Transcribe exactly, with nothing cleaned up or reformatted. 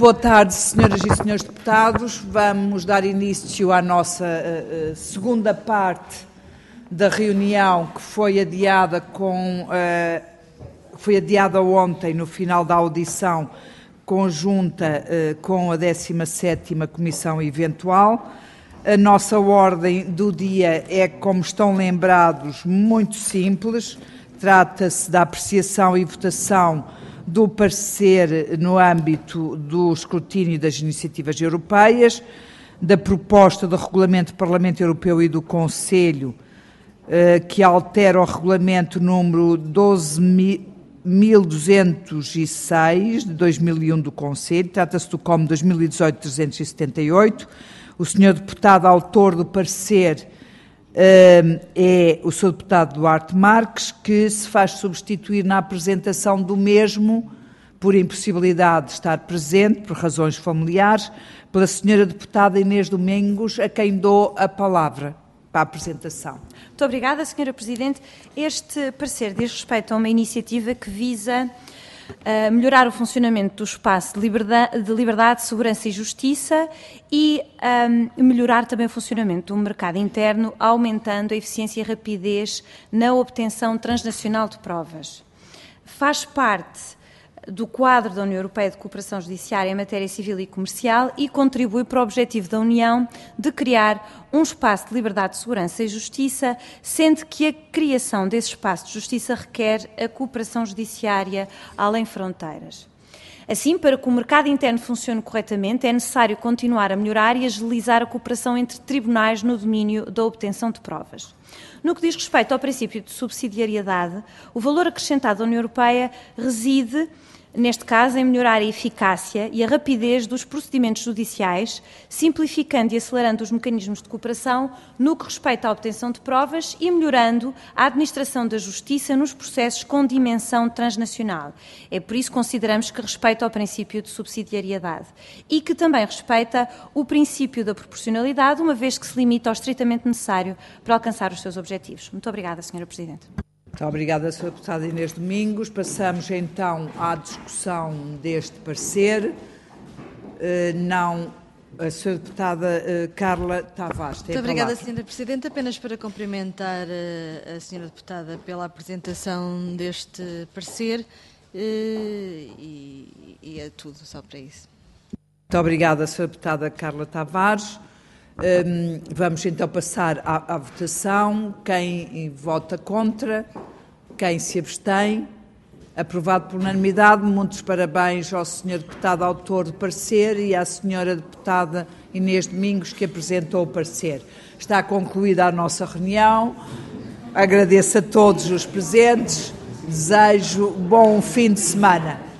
boa tarde, senhoras e senhores deputados. Vamos dar início à nossa uh, segunda parte da reunião que foi adiada, com, uh, foi adiada ontem, no final da audição conjunta uh, com a décima sétima Comissão Eventual. A nossa ordem do dia é, como estão lembrados, muito simples. Trata-se da apreciação e votação do parecer no âmbito do escrutínio das iniciativas europeias, da proposta do Regulamento do Parlamento Europeu e do Conselho, que altera o Regulamento número doze mil duzentos e seis, de dois mil e um do Conselho. Trata-se do C O M dois mil e dezoito trezentos e setenta e oito. O senhor deputado autor do parecer é o senhor deputado Duarte Marques, que se faz substituir na apresentação do mesmo, por impossibilidade de estar presente, por razões familiares, pela senhora deputada Inês Domingos, a quem dou a palavra para a apresentação. Muito obrigada, senhora Presidente. Este parecer diz respeito a uma iniciativa que visa Uh, melhorar o funcionamento do espaço de liberdade, de liberdade, segurança e justiça e um, melhorar também o funcionamento do mercado interno, aumentando a eficiência e a rapidez na obtenção transnacional de provas. Faz parte do quadro da União Europeia de Cooperação Judiciária em matéria civil e comercial e contribui para o objetivo da União de criar um espaço de liberdade, segurança e justiça, sendo que a criação desse espaço de justiça requer a cooperação judiciária além fronteiras. Assim, para que o mercado interno funcione corretamente, é necessário continuar a melhorar e agilizar a cooperação entre tribunais no domínio da obtenção de provas. No que diz respeito ao princípio de subsidiariedade, o valor acrescentado da União Europeia reside, neste caso, em melhorar a eficácia e a rapidez dos procedimentos judiciais, simplificando e acelerando os mecanismos de cooperação no que respeita à obtenção de provas e melhorando a administração da justiça nos processos com dimensão transnacional. É por isso que consideramos que respeita ao princípio de subsidiariedade e que também respeita o princípio da proporcionalidade, uma vez que se limita ao estritamente necessário para alcançar os seus objetivos. Muito obrigada, senhora Presidente. Muito obrigada, senhora deputada Inês Domingos. Passamos então à discussão deste parecer. Uh, não, a senhora deputada uh, Carla Tavares. Muito obrigada, senhora Presidente. Apenas para cumprimentar uh, a senhora deputada pela apresentação deste parecer uh, e, e é tudo, só para isso. Muito obrigada, senhora deputada Carla Tavares. Um, vamos então passar à, à votação. Quem vota contra? Quem se abstém? Aprovado por unanimidade. Muitos parabéns ao senhor deputado autor do parecer e à senhora deputada Inês Domingos, que apresentou o parecer. Está concluída a nossa reunião. Agradeço a todos os presentes. Desejo bom fim de semana.